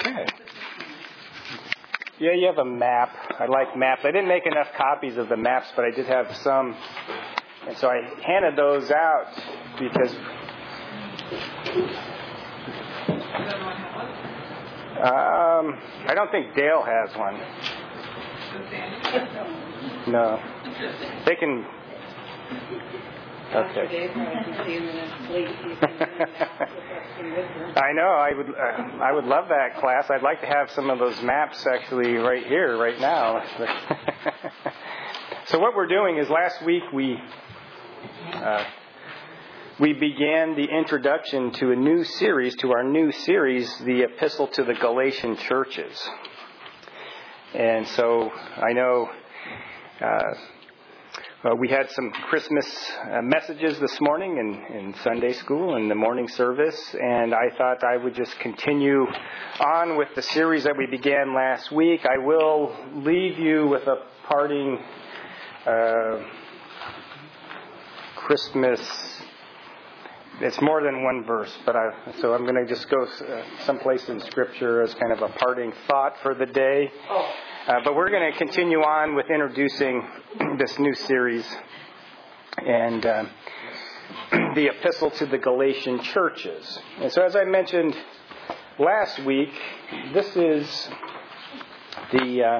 Okay. Yeah, you have a map. I like maps. I didn't make enough copies of the maps, but I did have some. And so I handed those out because... I don't think Dale has one. No. They can... Okay. I know. I would love that class. I'd like to have some of those maps actually right here, right now. So what we're doing is last week we began the introduction to our new series, the Epistle to the Galatian Churches. And so I know we had some Christmas messages this morning in Sunday school in the morning service, and I thought I would just continue on with the series that we began last week. I will leave you with a parting Christmas. It's more than one verse, so I'm going to just go someplace in Scripture as kind of a parting thought for the day. But we're going to continue on with introducing this new series and the Epistle to the Galatian Churches. And so as I mentioned last week, this is the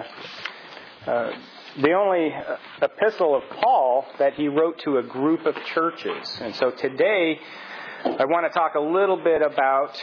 only epistle of Paul that he wrote to a group of churches. And so today I want to talk a little bit about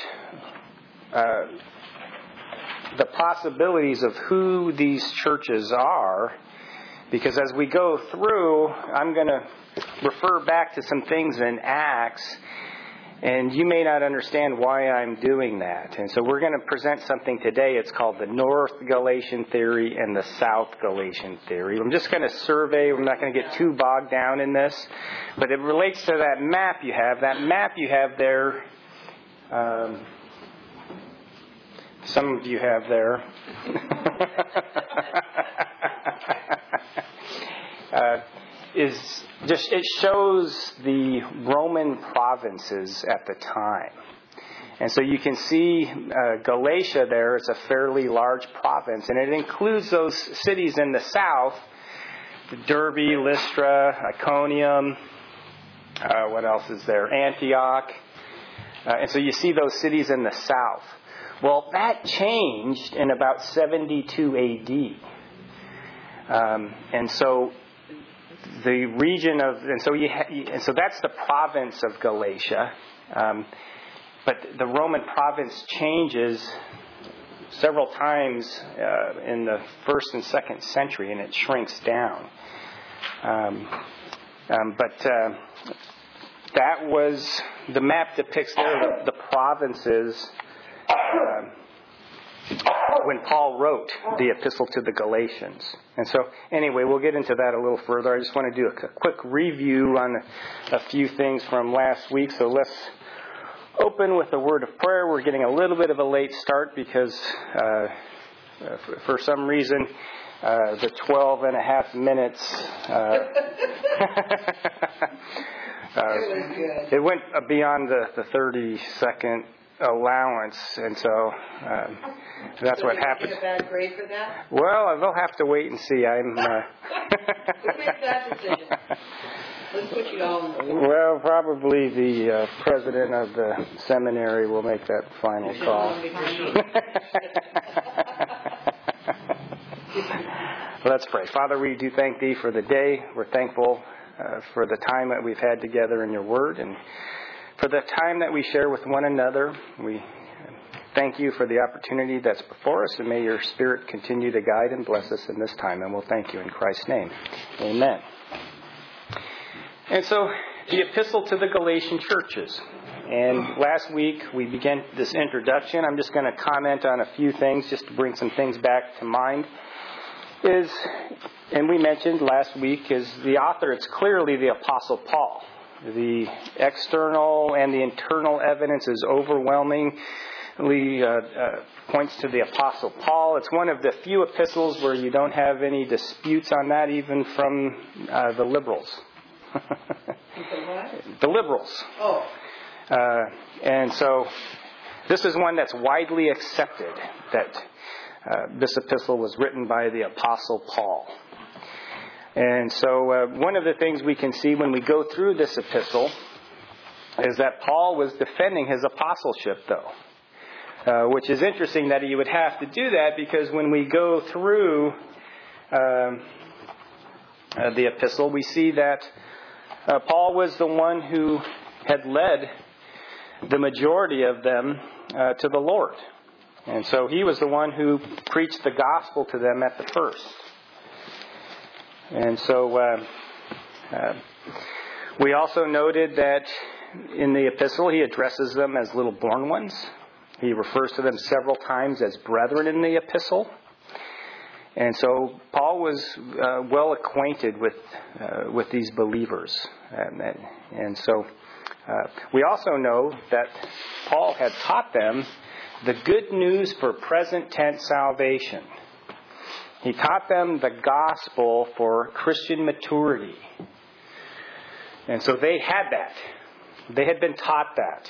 the possibilities of who these churches are, because as we go through, I'm going to refer back to some things in Acts, and you may not understand why I'm doing that. And so we're going to present something today. It's called the North Galatian theory and the South Galatian theory. I'm just going to survey. I'm not going to get too bogged down in this, but it relates to that map you have. That map you have there, some of you have there. It shows the Roman provinces at the time. And so you can see Galatia there. It's a fairly large province, and it includes those cities in the south, Derbe, Lystra, Iconium, what else is there? Antioch. And so you see those cities in the south. Well, that changed in about 72 A.D. And so the region of, and so that's the province of Galatia. But the Roman province changes several times in the 1st and 2nd century, and it shrinks down. That was, the map depicts there the provinces when Paul wrote the Epistle to the Galatians. And so, anyway, we'll get into that a little further. I just want to do a quick review on a few things from last week. So let's open with a word of prayer. We're getting a little bit of a late start because for some reason the 12 and a half minutes it went beyond the 30-second allowance, and so that's what happened. Get a bad grade for that? Well, they'll have to wait and see. Who makes that decision? Let's put you on. Well, probably the president of the seminary will make that final call. Let's pray. Father, we do thank Thee for the day. We're thankful for the time that we've had together in Your Word, and for the time that we share with one another. We thank You for the opportunity that's before us, and may Your Spirit continue to guide and bless us in this time, and we'll thank You in Christ's name. Amen. And so, the Epistle to the Galatian churches. And last week we began this introduction. I'm just going to comment on a few things just to bring some things back to mind. And we mentioned last week, is the author, it's clearly the Apostle Paul. The external and the internal evidence is overwhelmingly points to the Apostle Paul. It's one of the few epistles where you don't have any disputes on that, even from the liberals. The liberals. Oh. And so This is one that's widely accepted, that this epistle was written by the Apostle Paul. And so one of the things we can see when we go through this epistle is that Paul was defending his apostleship, though. Which is interesting that he would have to do that, because when we go through the epistle, we see that Paul was the one who had led the majority of them to the Lord. And so he was the one who preached the gospel to them at the first. And so we also noted that in the epistle he addresses them as little born ones. He refers to them several times as brethren in the epistle. And so Paul was well acquainted with these believers. And so we also know that Paul had taught them the good news for present tense salvation. He taught them the gospel for Christian maturity. And so they had that. They had been taught that.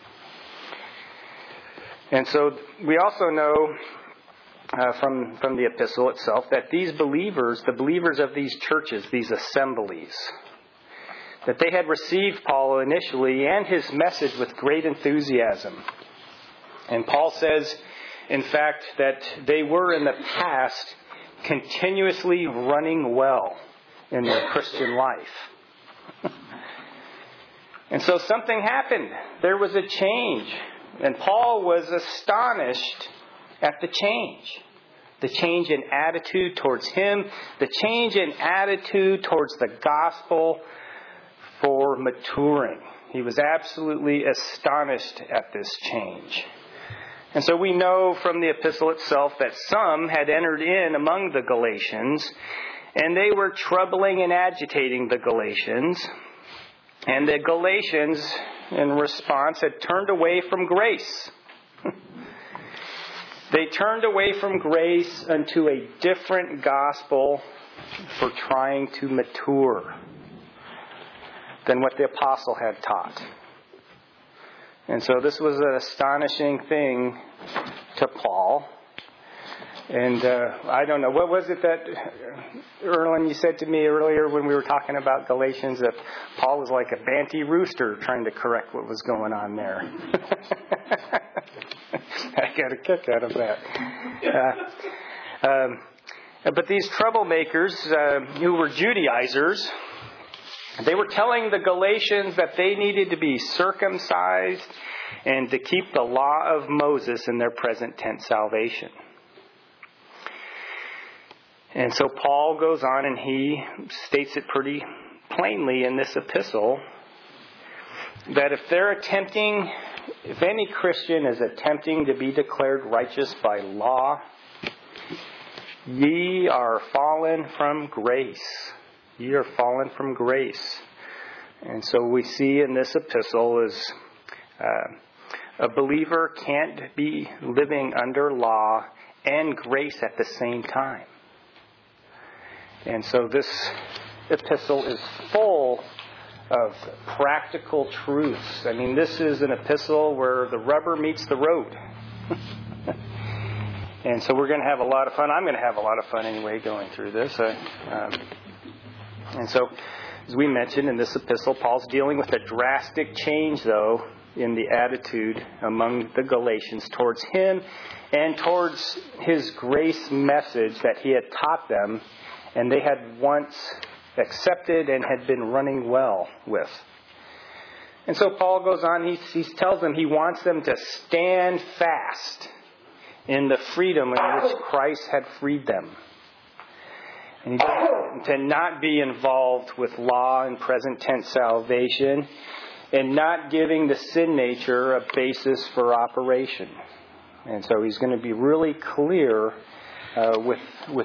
And so we also know from the epistle itself that these believers, the believers of these churches, these assemblies, that they had received Paul initially and his message with great enthusiasm. And Paul says, in fact, that they were in the past continuously running well in their Christian life. And so something happened. There was a change. And Paul was astonished at the change. The change in attitude towards him. The change in attitude towards the gospel for maturing. He was absolutely astonished at this change. And so we know from the epistle itself that some had entered in among the Galatians, and they were troubling and agitating the Galatians. And the Galatians, in response, had turned away from grace. They turned away from grace unto a different gospel for trying to mature than what the apostle had taught. And so this was an astonishing thing to Paul. And I don't know, what was it that, Erlen, you said to me earlier when we were talking about Galatians, that Paul was like a banty rooster trying to correct what was going on there. I got a kick out of that. But these troublemakers who were Judaizers, they were telling the Galatians that they needed to be circumcised and to keep the law of Moses in their present tense salvation. And so Paul goes on and he states it pretty plainly in this epistle that if any Christian is attempting to be declared righteous by law, ye are fallen from grace. Ye are fallen from grace. And so we see in this epistle is a believer can't be living under law and grace at the same time. And so this epistle is full of practical truths. I mean, this is an epistle where the rubber meets the road. And so we're going to have a lot of fun. I'm going to have a lot of fun anyway going through this. And so, as we mentioned in this epistle, Paul's dealing with a drastic change, though, in the attitude among the Galatians towards him and towards his grace message that he had taught them and they had once accepted and had been running well with. And so Paul goes on, he tells them he wants them to stand fast in the freedom in which Christ had freed them. And to not be involved with law and present tense salvation, and not giving the sin nature a basis for operation. And so he's going to be really clear with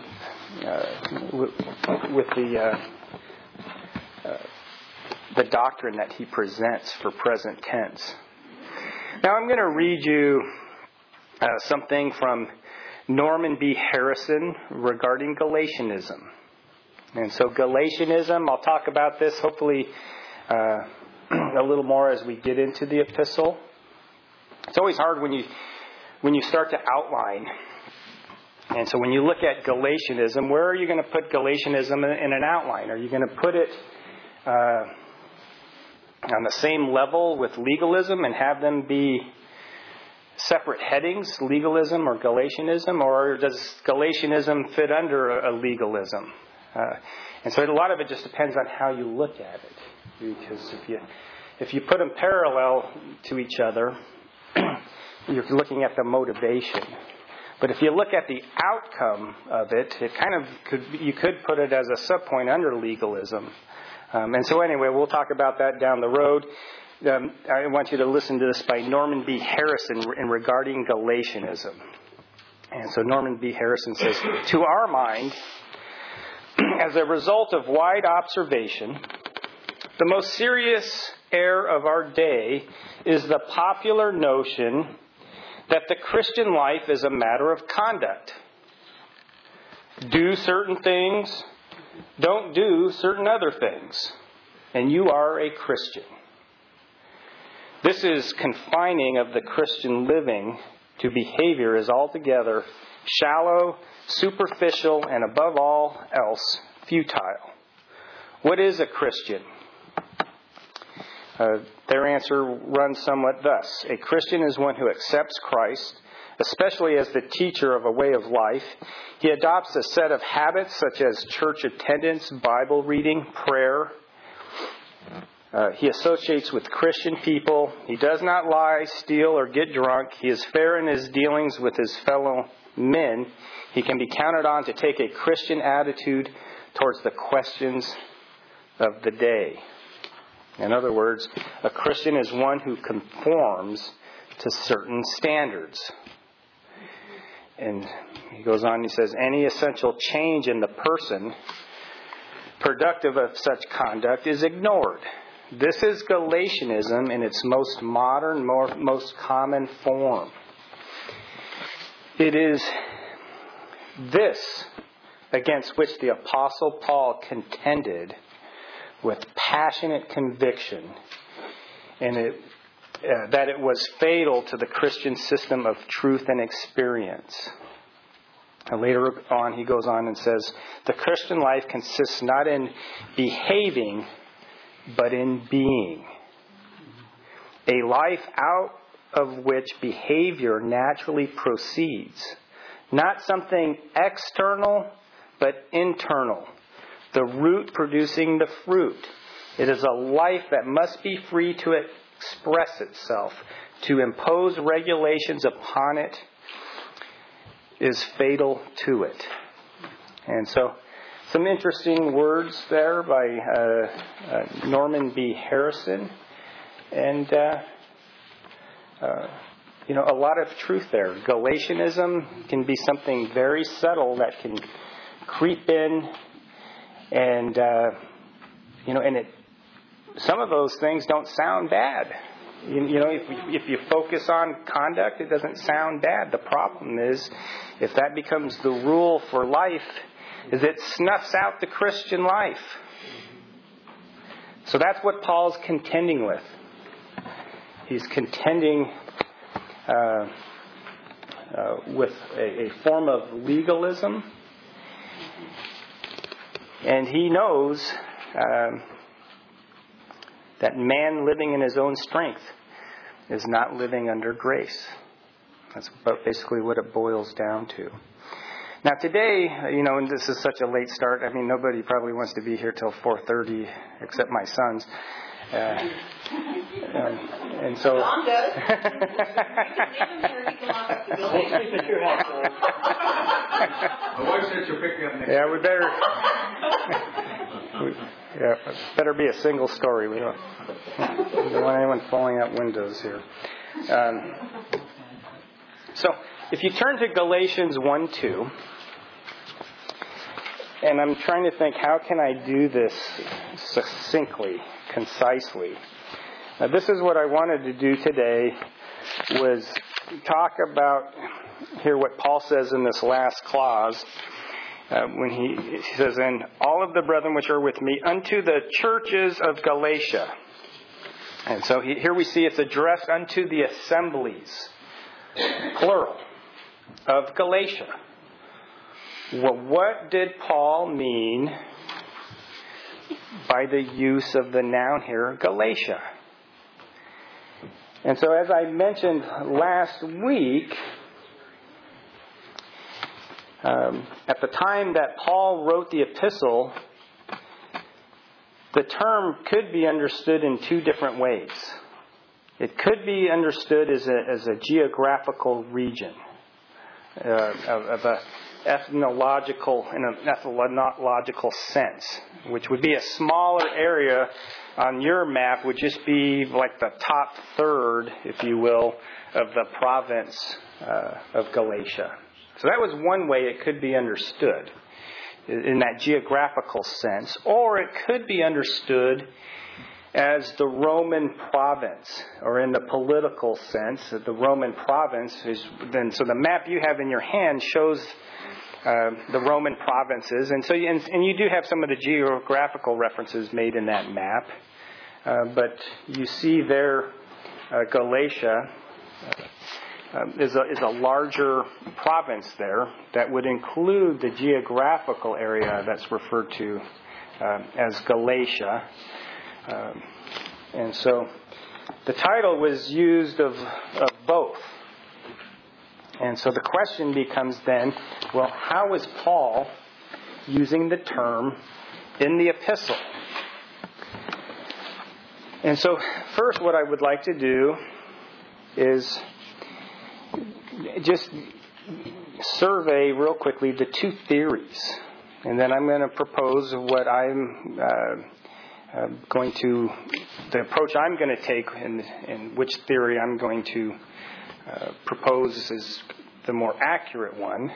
the doctrine that he presents for present tense. Now I'm going to read you something from Norman B. Harrison regarding Galatianism. And so Galatianism, I'll talk about this hopefully a little more as we get into the epistle. It's always hard when you start to outline. And so when you look at Galatianism, where are you going to put Galatianism in an outline? Are you going to put it on the same level with legalism and have them be separate headings, legalism or Galatianism? Or does Galatianism fit under a legalism? And so a lot of it just depends on how you look at it. Because if you put them parallel to each other, you're looking at the motivation. But if you look at the outcome of it, it kind of you could put it as a subpoint under legalism. And so anyway, we'll talk about that down the road. I want you to listen to this by Norman B. Harrison in regarding Galatianism. And so Norman B. Harrison says, to our mind, as a result of wide observation, the most serious error of our day is the popular notion that the Christian life is a matter of conduct. Do certain things, don't do certain other things, and you are a Christian. This is confining of the Christian living to behavior as altogether shallow, superficial, and above all else, futile. What is a Christian? Their answer runs somewhat thus. A Christian is one who accepts Christ, especially as the teacher of a way of life. He adopts a set of habits such as church attendance, Bible reading, prayer. He associates with Christian people. He does not lie, steal, or get drunk. He is fair in his dealings with his fellow men. He can be counted on to take a Christian attitude towards the questions of the day. In other words, a Christian is one who conforms to certain standards. And he goes on, he says, any essential change in the person productive of such conduct is ignored. This is Galatianism in its most modern, most common form. It is this against which the Apostle Paul contended with passionate conviction, and that it was fatal to the Christian system of truth and experience. And later on, he goes on and says, the Christian life consists not in behaving, but in being. A life out of which behavior naturally proceeds. Not something external, but internal. The root producing the fruit. It is a life that must be free to express itself. To impose regulations upon it is fatal to it. And so, some interesting words there by Norman B. Harrison. And, a lot of truth there. Galatianism can be something very subtle that can creep in. And, some of those things don't sound bad. If you focus on conduct, it doesn't sound bad. The problem is, if that becomes the rule for life, is it snuffs out the Christian life. So that's what Paul's contending with. He's contending with a form of legalism. And he knows that man living in his own strength is not living under grace. That's basically what it boils down to. Now today, and this is such a late start. I mean, nobody probably wants to be here till 4:30 except my sons. And so. Mom does. You can leave him here. He can lock up the building. We'll sleep at your house. My wife said she'll pick me up next. Yeah, we better be a single story. We don't want anyone falling out windows here. So, if you turn to Galatians 1:2, and I'm trying to think, how can I do this succinctly, concisely? Now, this is what I wanted to do today, was talk about here what Paul says in this last clause, when he says, and all of the brethren which are with me, unto the churches of Galatia. And so here we see it's addressed unto the assemblies, plural, of Galatia. Well, what did Paul mean by the use of the noun here, Galatia? And so as I mentioned last week, at the time that Paul wrote the epistle, the term could be understood in two different ways. It could be understood as a geographical region of a ethnological sense, which would be a smaller area on your map, would just be like the top third, if you will, of the province of Galatia. So that was one way it could be understood, in that geographical sense. Or it could be understood as the Roman province, or in the political sense, that the Roman province is then. So the map you have in your hand shows the Roman provinces, and you do have some of the geographical references made in that map. But you see there, Galatia is a larger province there that would include the geographical area that's referred to as Galatia. And so the title was used of both. And so the question becomes then, well, how is Paul using the term in the epistle? And so first what I would like to do is just survey real quickly the two theories. And then I'm going to propose what I'm the approach I'm going to take and which theory I'm going to propose is the more accurate one.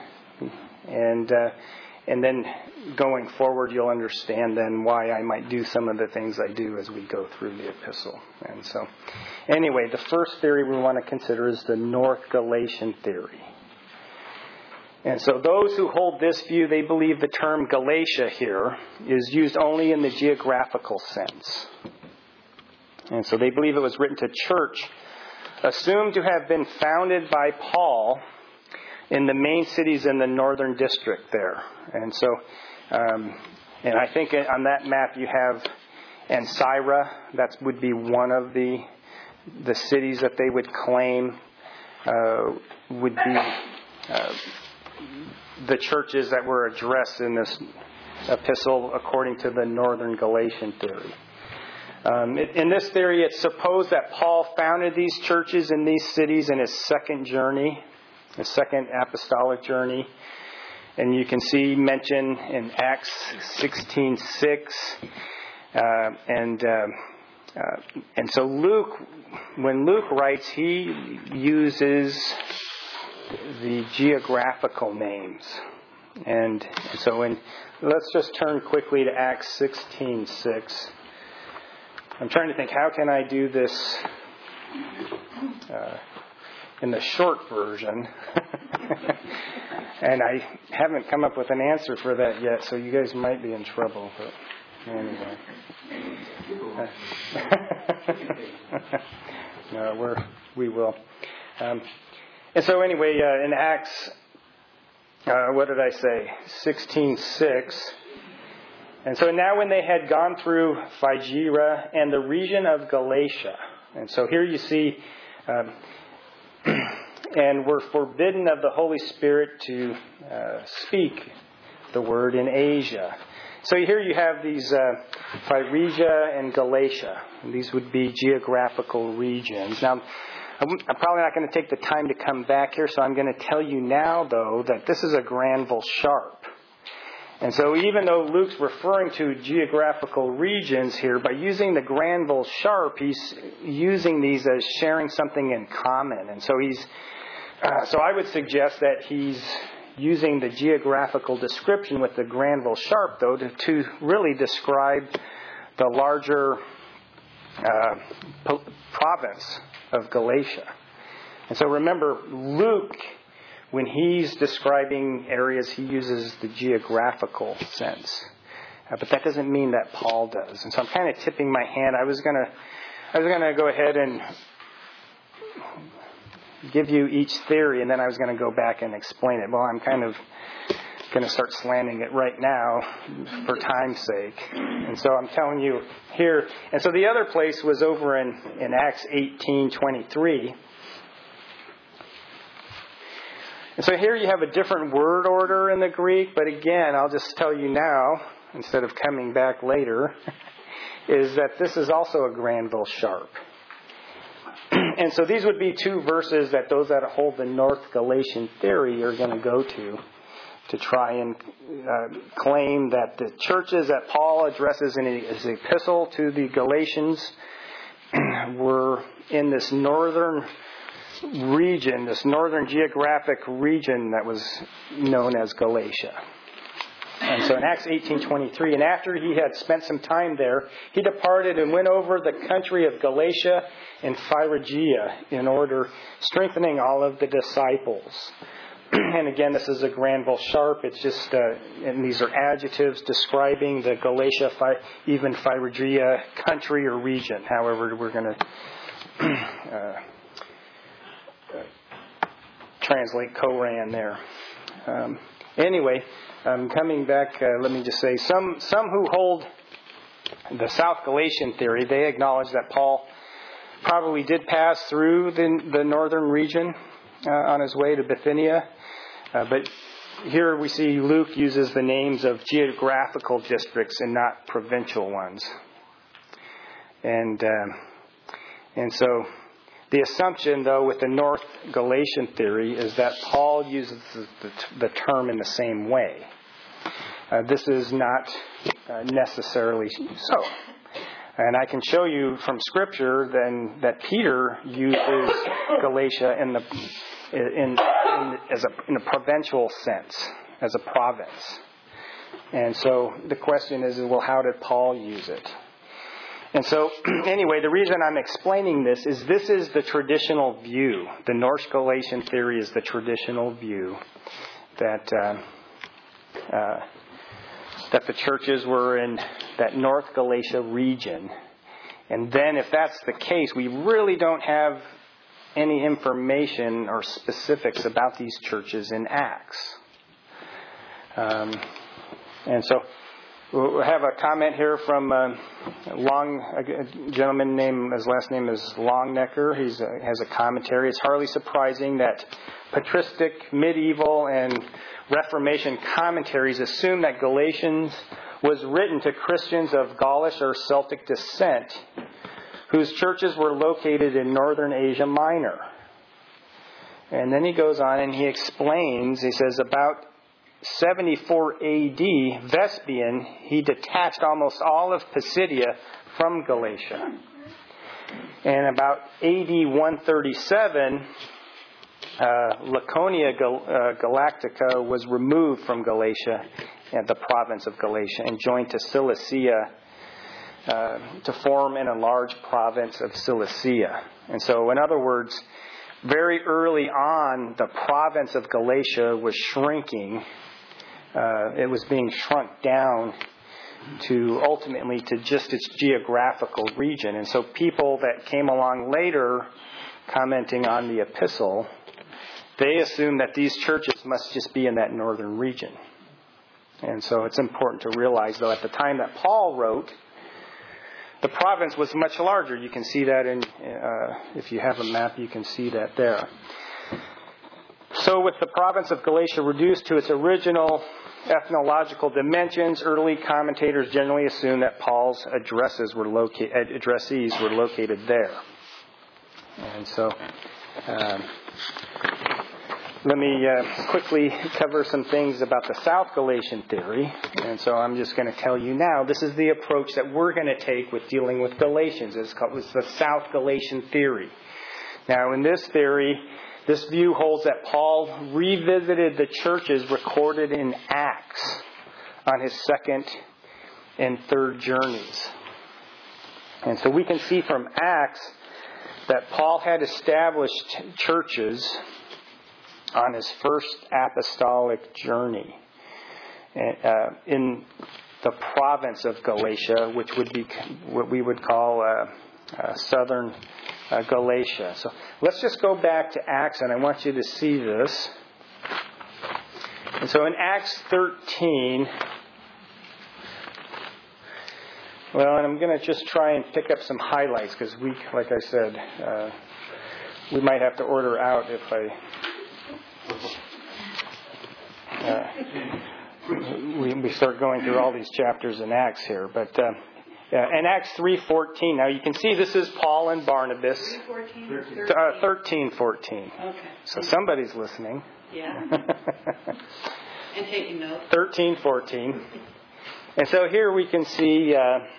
And then going forward, you'll understand then why I might do some of the things I do as we go through the epistle. And so, anyway, the first theory we want to consider is the North Galatian theory. And so those who hold this view, they believe the term Galatia here is used only in the geographical sense. And so they believe it was written to church assumed to have been founded by Paul in the main cities in the northern district there. And so, and I think on that map you have Ancyra. That would be one of the cities that they would claim would be the churches that were addressed in this epistle according to the Northern Galatian theory. In this theory, it's supposed that Paul founded these churches in these cities in his second apostolic journey. And you can see mentioned in Acts 16:6. And so when Luke writes, he uses the geographical names. And so let's just turn quickly to Acts 16:6. I'm trying to think, how can I do this in the short version? And I haven't come up with an answer for that yet, so you guys might be in trouble. But anyway. No, we will. And so anyway, in Acts, what did I say? 16:6. And so now when they had gone through Phrygia and the region of Galatia, and so here you see, and were forbidden of the Holy Spirit to speak the word in Asia. So here you have these Phrygia and Galatia. And these would be geographical regions. Now, I'm probably not going to take the time to come back here, so I'm going to tell you now, though, that this is a Granville Sharp. And so even though Luke's referring to geographical regions here, by using the Granville Sharp, he's using these as sharing something in common. And so so I would suggest that he's using the geographical description with the Granville Sharp, though, to really describe the larger province of Galatia. And so remember, Luke, when he's describing areas, he uses the geographical sense. But that doesn't mean that Paul does. And so I'm kind of tipping my hand. I was going to I was going to go ahead and give you each theory, and then I was going to go back and explain it. Well, I'm kind of going to start slamming it right now for time's sake. And so I'm telling you here. And so the other place was over in Acts 18:23. And so here you have a different word order in the Greek, but again, I'll just tell you now, instead of coming back later, is that this is also a Granville Sharp. And so these would be two verses that those that hold the North Galatian theory are going to go to try and claim that the churches that Paul addresses in his epistle to the Galatians were in this northern region, this northern geographic region that was known as Galatia. And so in Acts 18:23, and after he had spent some time there, he departed and went over the country of Galatia and Phrygia in order, strengthening all of the disciples. And again, this is a Granville Sharp. It's just, and these are adjectives describing the Galatia, even Phrygia country or region. However, we're going to translate Koran there. Anyway, coming back, let me just say, some who hold the South Galatian theory, they acknowledge that Paul probably did pass through the northern region on his way to Bithynia. But here we see Luke uses the names of geographical districts and not provincial ones. And so the assumption, though, with the North Galatian theory is that Paul uses the term in the same way. This is not necessarily so. And I can show you from Scripture then that Peter uses Galatia in a provincial sense, as a province. And so the question is, well, how did Paul use it? And so, anyway, the reason I'm explaining this is the traditional view. The North Galatian theory is the traditional view that the churches were in that North Galatia region. And then if that's the case, we really don't have any information or specifics about these churches in Acts. And so we'll have a comment here from a gentleman named, his last name is Longnecker. He has a commentary. It's hardly surprising that patristic, medieval, and Reformation commentaries assume that Galatians was written to Christians of Gaulish or Celtic descent whose churches were located in northern Asia Minor. And then he goes on and he explains, he says, about 74 A.D., Vespasian, he detached almost all of Pisidia from Galatia. And about A.D. 137, Laconia Galactica was removed from Galatia, and the province of Galatia, and joined to Cilicia to form an enlarged province of Cilicia. And so, in other words, very early on, the province of Galatia was shrinking. It was being shrunk down to ultimately to just its geographical region. And so people that came along later commenting on the epistle, they assume that these churches must just be in that northern region. And so it's important to realize, though, at the time that Paul wrote, the province was much larger. You can see that if you have a map, you can see that there. So with the province of Galatia reduced to its original ethnological dimensions, early commentators generally assume that Paul's addressees were located there. And so let me quickly cover some things about the South Galatian theory. And so I'm just going to tell you now, this is the approach that we're going to take with dealing with Galatians. It's the South Galatian theory. Now, in this theory, this view holds that Paul revisited the churches recorded in Acts on his second and third journeys. And so we can see from Acts that Paul had established churches on his first apostolic journey in the province of Galatia, which would be what we would call southern Galatia. So let's just go back to Acts, and I want you to see this. And so in Acts 13, well, and I'm going to just try and pick up some highlights because like I said, we might have to order out if we start going through all these chapters in Acts here. But in Acts 3:14, now you can see this is Paul and Barnabas. 13:14. Okay. So somebody's listening. Yeah. And taking notes. 13:14. And so here we can see,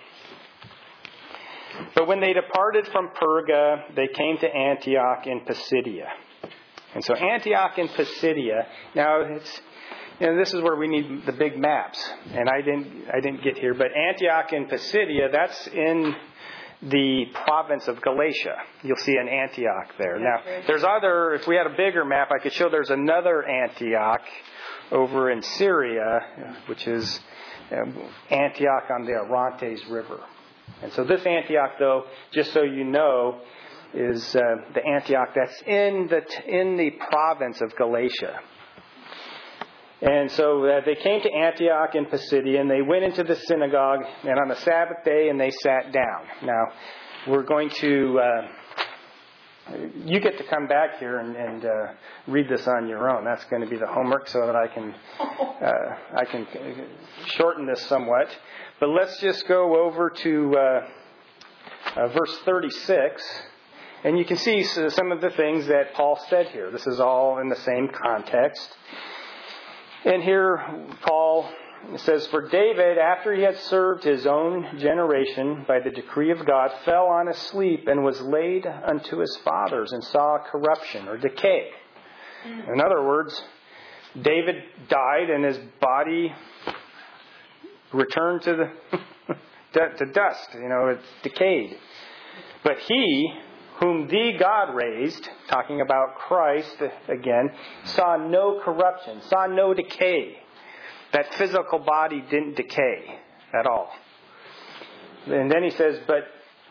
but when they departed from Perga, they came to Antioch in Pisidia. And so Antioch in Pisidia, now it's, this is where we need the big maps. And I didn't get here, but Antioch in Pisidia, that's in the province of Galatia. You'll see an Antioch there. Now, there's if we had a bigger map, I could show there's another Antioch over in Syria, which is Antioch on the Orontes River. And so this Antioch, though, just so you know, is the Antioch that's in the province of Galatia. And so they came to Antioch in Pisidia, and they went into the synagogue, and on the Sabbath day, and they sat down. Now, we're going to... you get to come back here and read this on your own. That's going to be the homework, so that I can shorten this somewhat. But let's just go over to verse 36, and you can see some of the things that Paul said here. This is all in the same context. And here Paul says, "For David, after he had served his own generation by the decree of God, fell on a sleep and was laid unto his fathers and saw corruption or decay." In other words, David died and his body returned to dust. It's decayed. But he, whom thee God raised, talking about Christ again, saw no corruption, saw no decay. That physical body didn't decay at all. And then he says, "But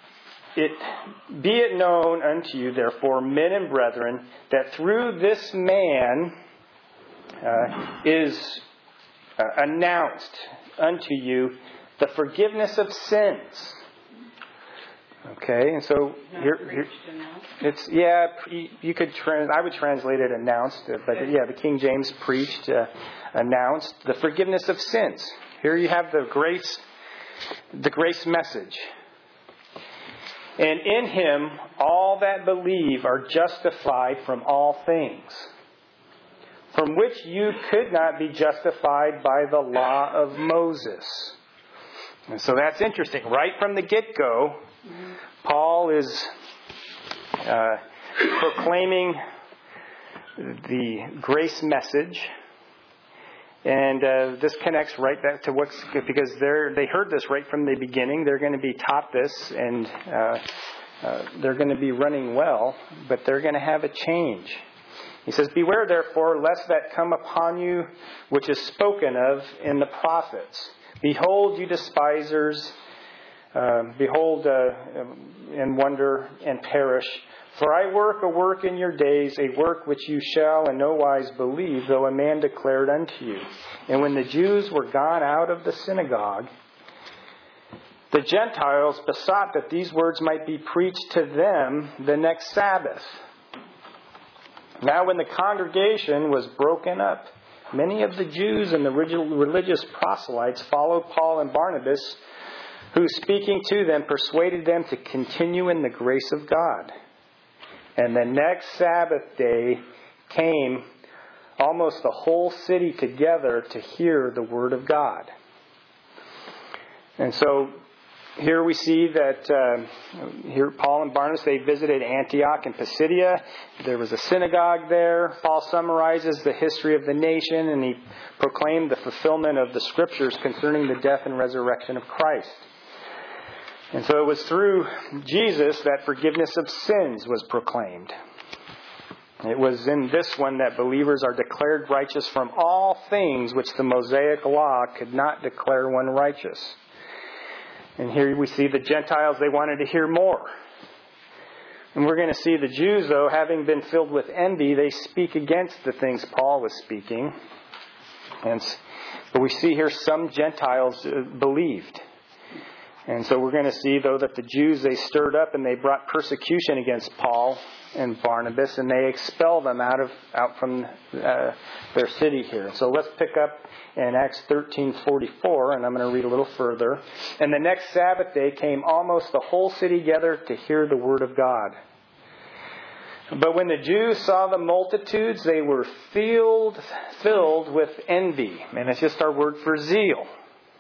be it known unto you, therefore, men and brethren, that through this man is announced unto you the forgiveness of sins." Okay, and so here it's you could I would translate it announced, but the King James preached announced the forgiveness of sins. Here you have the grace message. "And in him all that believe are justified from all things, from which you could not be justified by the law of Moses." And so that's interesting. Right from the get-go, Paul is proclaiming the grace message. And this connects right back to because they heard this right from the beginning. They're going to be taught this, and they're going to be running well, but they're going to have a change. He says, "Beware therefore, lest that come upon you which is spoken of in the prophets. Behold, you despisers, behold and wonder and perish. For I work a work in your days, a work which you shall in no wise believe, though a man declared unto you. And when the Jews were gone out of the synagogue, the Gentiles besought that these words might be preached to them the next Sabbath. Now when the congregation was broken up, many of the Jews and the religious proselytes followed Paul and Barnabas, who, speaking to them, persuaded them to continue in the grace of God. And the next Sabbath day came almost the whole city together to hear the word of God." And so here we see that here Paul and Barnabas, they visited Antioch in Pisidia. There was a synagogue there. Paul summarizes the history of the nation, and he proclaimed the fulfillment of the scriptures concerning the death and resurrection of Christ. And so it was through Jesus that forgiveness of sins was proclaimed. It was in this one that believers are declared righteous from all things which the Mosaic law could not declare one righteous. And here we see the Gentiles, they wanted to hear more. And we're going to see the Jews, though, having been filled with envy, they speak against the things Paul was speaking. But we see here some Gentiles believed. And so we're going to see, though, that the Jews, they stirred up and they brought persecution against Paul and Barnabas, and they expelled them out from their city here. So let's pick up in Acts 13:44, and I'm going to read a little further. And the next Sabbath day came almost the whole city together to hear the word of God. But when the Jews saw the multitudes, they were filled with envy. And it's just our word for zeal.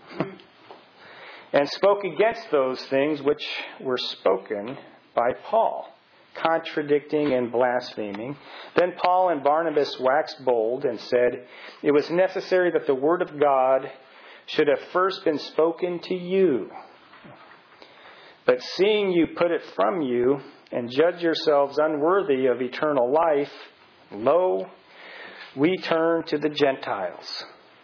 And spoke against those things which were spoken by Paul, contradicting and blaspheming. Then Paul and Barnabas waxed bold and said, "It was necessary that the word of God should have first been spoken to you. But seeing you put it from you and judge yourselves unworthy of eternal life, lo, we turn to the Gentiles.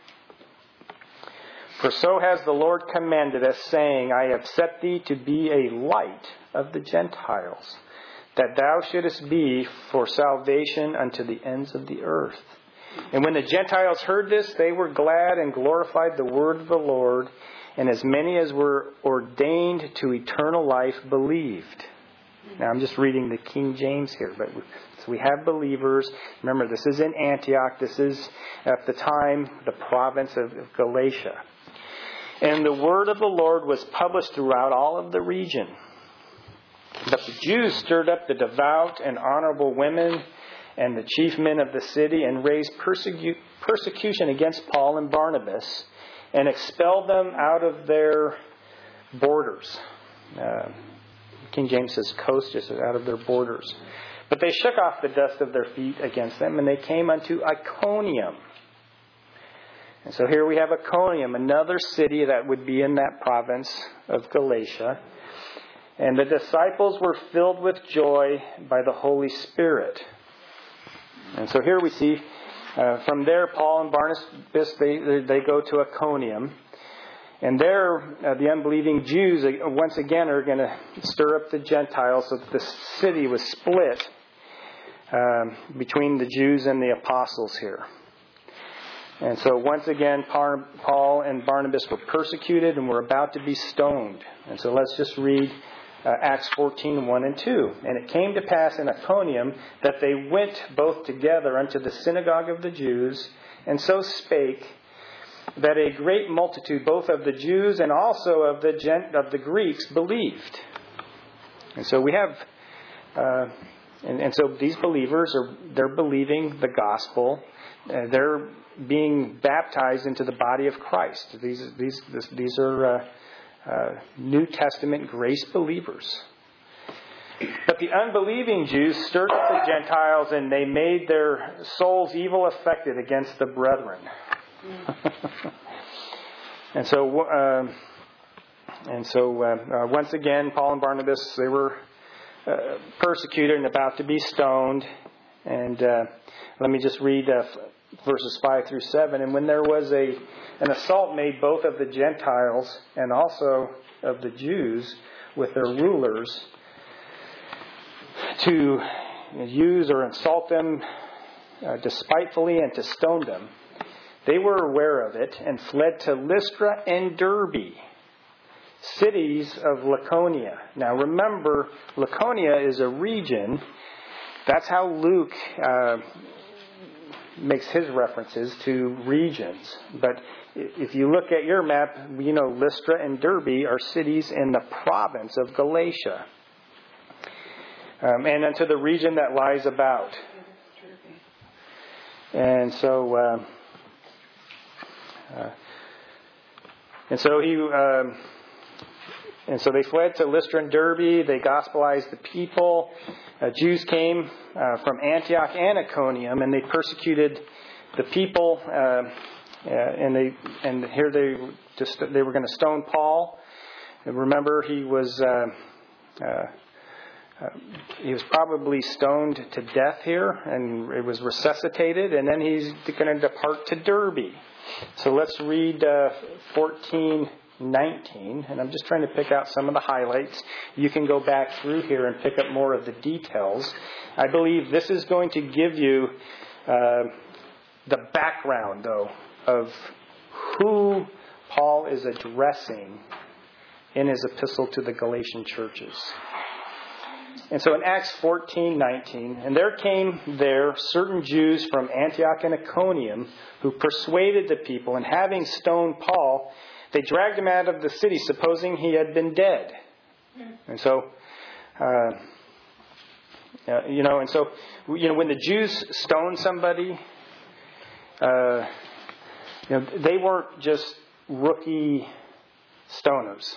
For so has the Lord commanded us, saying, I have set thee to be a light of the Gentiles, that thou shouldest be for salvation unto the ends of the earth." And when the Gentiles heard this, they were glad and glorified the word of the Lord, and as many as were ordained to eternal life believed. Now I'm just reading the King James here, but so we have believers. Remember, this is in Antioch. This is, at the time, the province of Galatia. And the word of the Lord was published throughout all of the region. But the Jews stirred up the devout and honorable women and the chief men of the city and raised persecution against Paul and Barnabas and expelled them out of their borders. King James says coast, just out of their borders. But they shook off the dust of their feet against them, and they came unto Iconium. And so here we have Iconium, another city that would be in that province of Galatia. And the disciples were filled with joy by the Holy Spirit. And so here we see, from there, Paul and Barnabas, they go to Iconium. And there, the unbelieving Jews, once again, are going to stir up the Gentiles. So that the city was split between the Jews and the apostles here. And so once again, Paul and Barnabas were persecuted and were about to be stoned. And so let's just read Acts 14:1 and 2. And it came to pass in Iconium that they went both together unto the synagogue of the Jews, and so spake, that a great multitude, both of the Jews and also of the Greeks, believed. And so we have, and so these believers they're believing the gospel. They're being baptized into the body of Christ. These are New Testament grace believers. But the unbelieving Jews stirred up the Gentiles, and they made their souls evil affected against the brethren. And so once again, Paul and Barnabas, they were persecuted and about to be stoned. And let me just read verses 5 through 7. And when there was an assault made both of the Gentiles and also of the Jews with their rulers to use or insult them despitefully and to stone them, they were aware of it and fled to Lystra and Derbe, cities of Laconia. Now remember, Laconia is a region. That's how Luke makes his references to regions. But if you look at your map, you know Lystra and Derbe are cities in the province of Galatia. And unto the region that lies about. And so... And so they fled to Lystra and Derbe. They gospelized the people. Jews came from Antioch and Iconium, and they persecuted the people. And here they were going to stone Paul. And remember, he was probably stoned to death here, and it was resuscitated. And then he's going to depart to Derbe. So let's read 14 19, and I'm just trying to pick out some of the highlights. You can go back through here and pick up more of the details. I believe this is going to give you the background, though, of who Paul is addressing in his epistle to the Galatian churches. And so in Acts 14:19, and there came there certain Jews from Antioch and Iconium who persuaded the people, and having stoned Paul, they dragged him out of the city, supposing he had been dead. And so, when the Jews stoned somebody, they weren't just rookie stoners.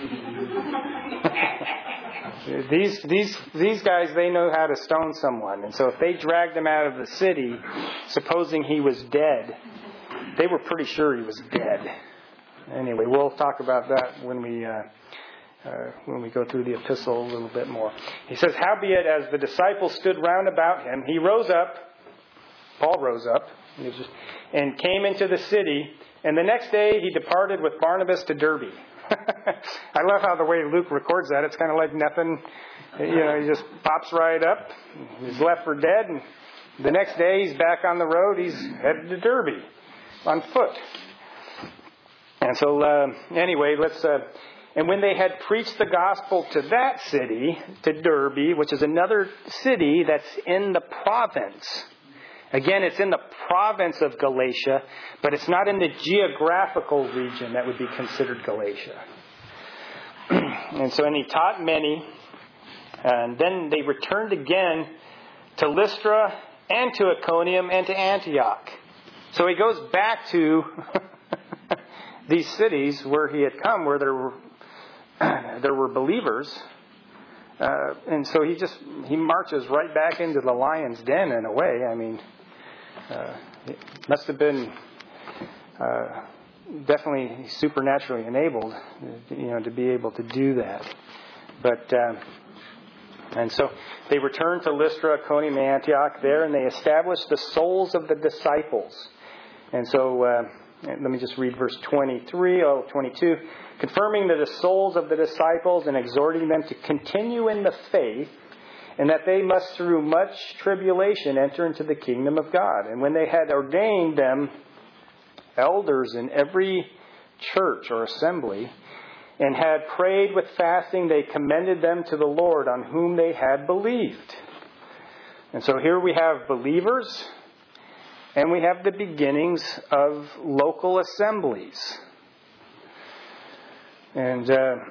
These guys, they know how to stone someone. And so if they dragged him out of the city, supposing he was dead, they were pretty sure he was dead. Anyway, we'll talk about that when we go through the epistle a little bit more. He says, howbeit, as the disciples stood round about him, he rose up, Paul rose up, and came into the city, and the next day he departed with Barnabas to Derbe. I love how the way Luke records that. It's kind of like nothing, he just pops right up. He's left for dead, and the next day he's back on the road. He's headed to Derbe on foot. And so, anyway, and when they had preached the gospel to that city, to Derbe, which is another city that's in the province. Again, it's in the province of Galatia, but it's not in the geographical region that would be considered Galatia. And he taught many, and then they returned again to Lystra and to Iconium and to Antioch. So he goes back to these cities where he had come, where there were believers. And so he marches right back into the lion's den in a way. I mean, it must have been definitely supernaturally enabled, to be able to do that. But and so they returned to Lystra, Iconium, and Antioch there, and they established the souls of the disciples. And so let me just read verse 22. Confirming the souls of the disciples and exhorting them to continue in the faith, and that they must through much tribulation enter into the kingdom of God. And when they had ordained them elders in every church or assembly, and had prayed with fasting, they commended them to the Lord on whom they had believed. And so here we have believers, and we have the beginnings of local assemblies. And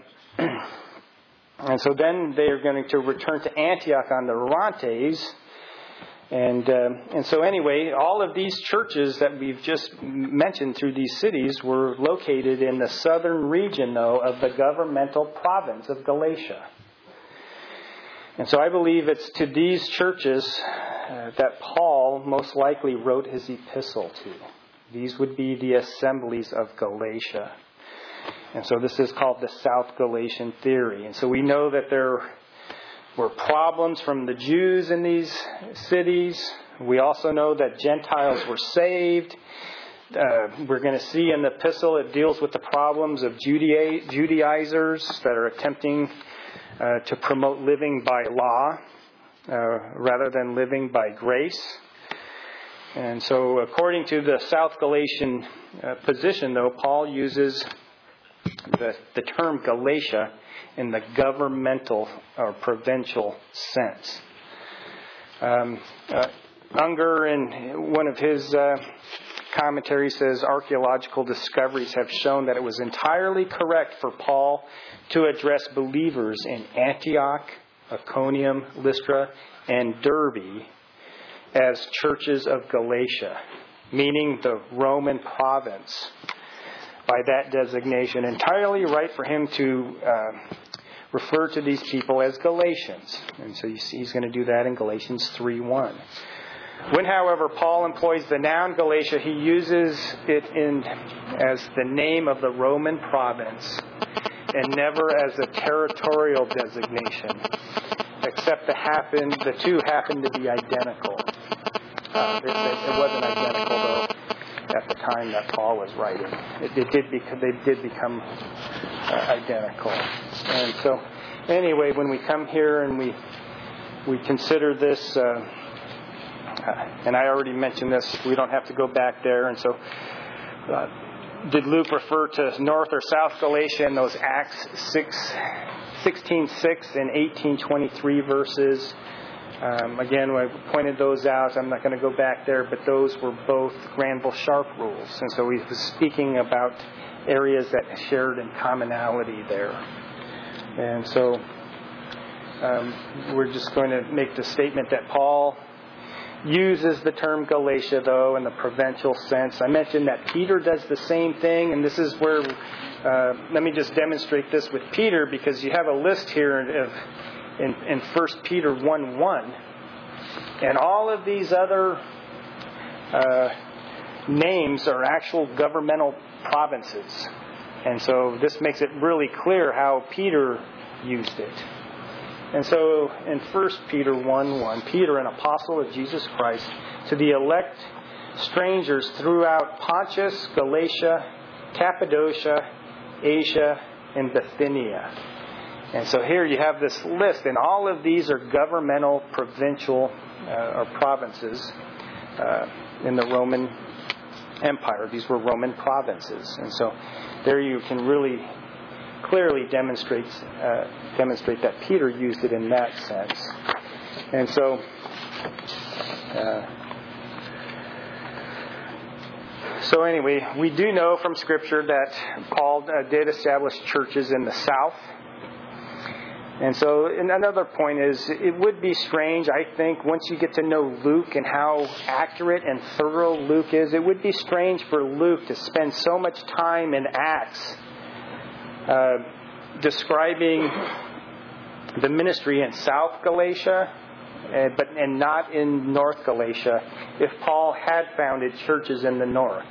so then they are going to return to Antioch on the Orontes. And so anyway, all of these churches that we've just mentioned through these cities were located in the southern region, though, of the governmental province of Galatia. And so I believe it's to these churches that Paul most likely wrote his epistle to. These would be the assemblies of Galatia. And so this is called the South Galatian theory. And so we know that there were problems from the Jews in these cities. We also know that Gentiles were saved. We're going to see in the epistle it deals with the problems of Judaizers that are attempting to promote living by law rather than living by grace. And so according to the South Galatian position, though, Paul uses the term Galatia in the governmental or provincial sense. Unger, in one of his commentaries, says archaeological discoveries have shown that it was entirely correct for Paul to address believers in Antioch, Iconium, Lystra, and Derbe as churches of Galatia, meaning the Roman province. By that designation, entirely right for him to refer to these people as Galatians. And so you see he's going to do that in Galatians 3:1. When, however, Paul employs the noun Galatia, he uses it as the name of the Roman province and never as a territorial designation, except the two happen to be identical. It wasn't identical, though. at the time that Paul was writing. They did become identical. And so, anyway, when we come here and we consider this, and I already mentioned this, we don't have to go back there. And so, did Luke refer to North or South Galatia in those Acts 16:6 and 18:23 verses? Again, I pointed those out. I'm not going to go back there, but those were both Granville Sharp rules. And so he was speaking about areas that shared in commonality there. And so we're just going to make the statement that Paul uses the term Galatia, though, in the provincial sense. I mentioned that Peter does the same thing, and this is where, let me just demonstrate this with Peter, because you have a list here in 1 Peter 1:1, and all of these other names are actual governmental provinces. And so this makes it really clear how Peter used it. And so in 1 Peter 1:1, Peter, an apostle of Jesus Christ, to the elect strangers throughout Pontus, Galatia, Cappadocia, Asia, and Bithynia. And so here you have this list, and all of these are governmental, provincial, or provinces in the Roman Empire. These were Roman provinces. And so there you can really clearly demonstrate that Peter used it in that sense. And so anyway, we do know from Scripture that Paul did establish churches in the south. And so another point is, it would be strange, I think, once you get to know Luke and how accurate and thorough Luke is, it would be strange for Luke to spend so much time in Acts describing the ministry in South Galatia, and not in North Galatia, if Paul had founded churches in the north.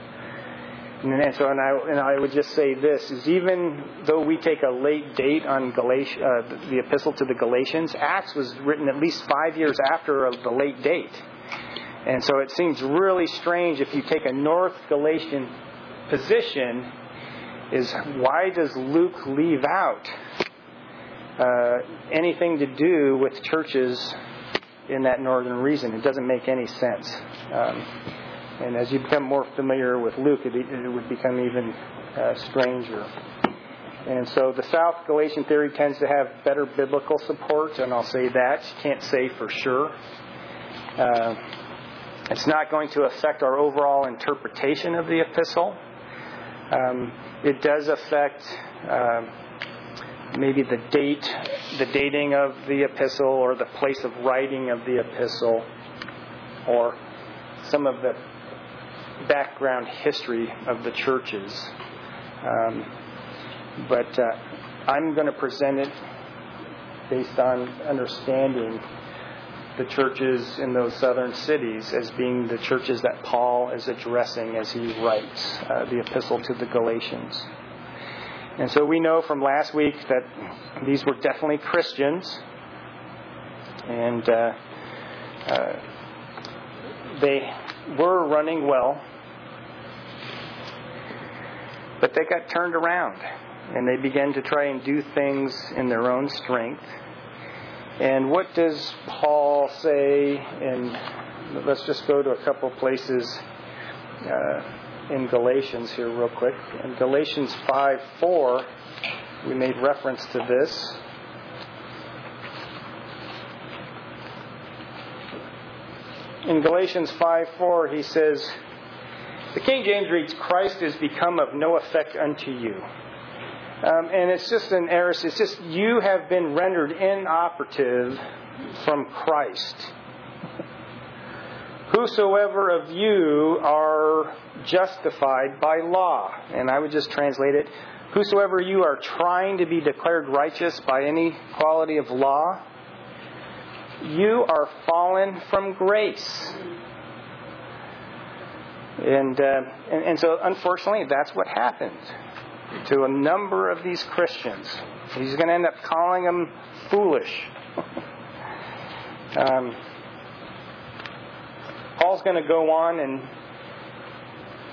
And I would just say this, is even though we take a late date on the epistle to the Galatians, Acts was written at least 5 years after the late date. And so it seems really strange if you take a North Galatian position, is why does Luke leave out anything to do with churches in that northern region? It doesn't make any sense. And as you become more familiar with Luke, it would become even stranger. And so the South Galatian theory tends to have better biblical support, and I'll say that. You can't say for sure. It's not going to affect our overall interpretation of the epistle. It does affect maybe the dating of the epistle, or the place of writing of the epistle, or some of the background history of the churches. But I'm going to present it based on understanding the churches in those southern cities as being the churches that Paul is addressing as he writes the epistle to the Galatians. And so we know from last week that these were definitely Christians, and they were running well, but they got turned around, and they began to try and do things in their own strength. And what does Paul say? And let's just go to a couple places in Galatians here real quick. In Galatians 5:4, we made reference to this. In Galatians 5:4, he says, the King James reads, Christ is become of no effect unto you. And it's just an error. It's just, you have been rendered inoperative from Christ. Whosoever of you are justified by law. And I would just translate it, whosoever you are trying to be declared righteous by any quality of law, you are fallen from grace. And so, unfortunately, that's what happened to a number of these Christians. He's going to end up calling them foolish. Paul's going to go on and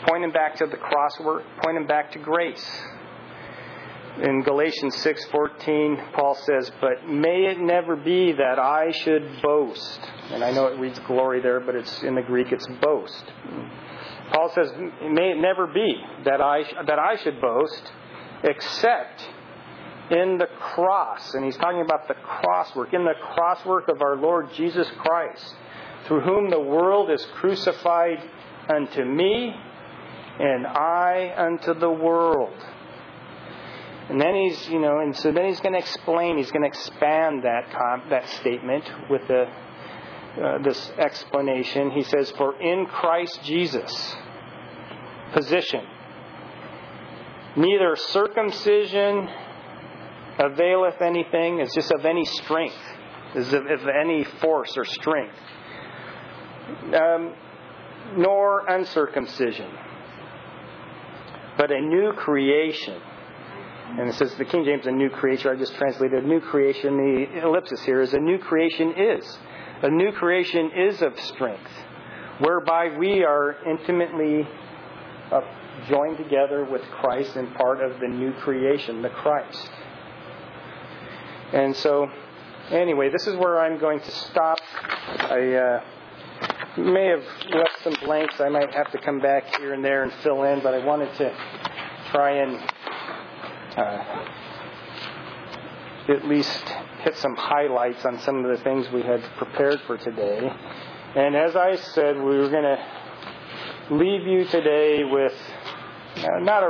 pointing back to the cross work, pointing back to grace. In Galatians 6:14, Paul says, "But may it never be that I should boast." And I know it reads glory there, but it's in the Greek it's boast. Paul says, "May it never be that I should boast, except in the cross." And he's talking about the cross work, in the cross work of our Lord Jesus Christ, through whom the world is crucified unto me, and I unto the world. And then he's going to explain. He's going to expand that statement with this explanation. He says, "For in Christ Jesus," position, "neither circumcision availeth anything," it's just of any strength, is of any force or strength, "nor uncircumcision, but a new creation." And it says the King James, a new creation. I just translated a new creation. The ellipsis here is a new creation is. A new creation is of strength, whereby we are intimately joined together with Christ and part of the new creation, the Christ. And so, anyway, this is where I'm going to stop. I may have left some blanks. I might have to come back here and there and fill in, but I wanted to try and at least hit some highlights on some of the things we had prepared for today. And as I said, we were going to leave you today with not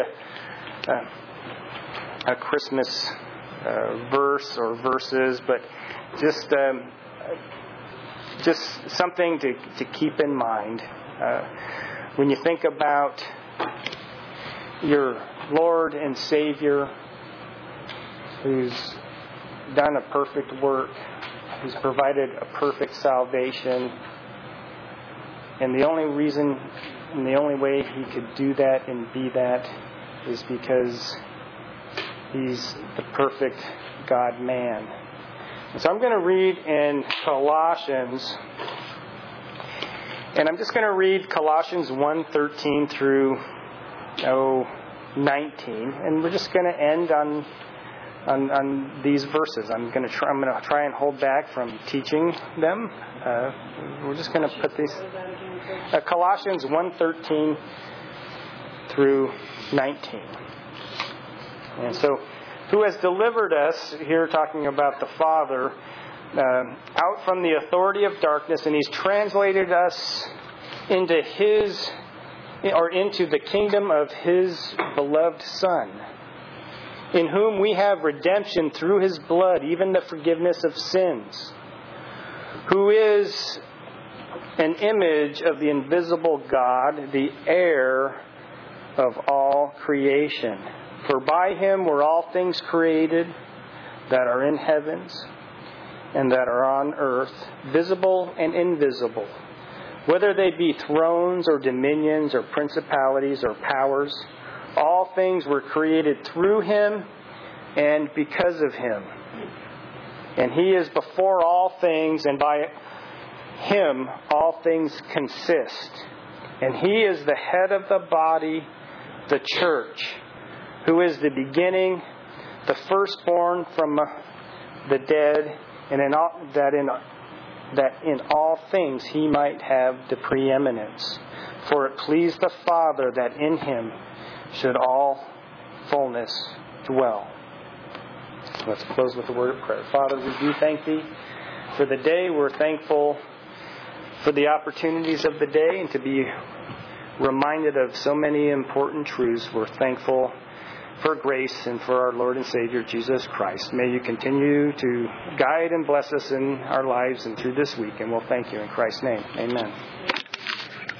a Christmas verse or verses, but just something to keep in mind when you think about your Lord and Savior, who's done a perfect work, who's provided a perfect salvation. And the only reason and the only way He could do that and be that is because He's the perfect God-man. And so I'm going to read in Colossians, and I'm just going to read Colossians 1:13 through 19, and we're just going to end on these verses. I'm going to try and hold back from teaching them. We're just going to put these Colossians 1:13 through 19. And so, who has delivered us, here talking about the Father, out from the authority of darkness, and He's translated us into the kingdom of His beloved Son, in whom we have redemption through His blood, even the forgiveness of sins, who is an image of the invisible God, the heir of all creation. For by Him were all things created that are in heavens and that are on earth, visible and invisible, whether they be thrones or dominions or principalities or powers. All things were created through Him and because of Him. And He is before all things, and by Him all things consist. And He is the head of the body, the church, who is the beginning, the firstborn from the dead, and that in all things He might have the preeminence. For it pleased the Father that in Him should all fullness dwell. Let's close with a word of prayer. Father, we do thank Thee for the day. We're thankful for the opportunities of the day and to be reminded of so many important truths. We're thankful for grace and for our Lord and Savior, Jesus Christ. May You continue to guide and bless us in our lives and through this week. And we'll thank You in Christ's name. Amen.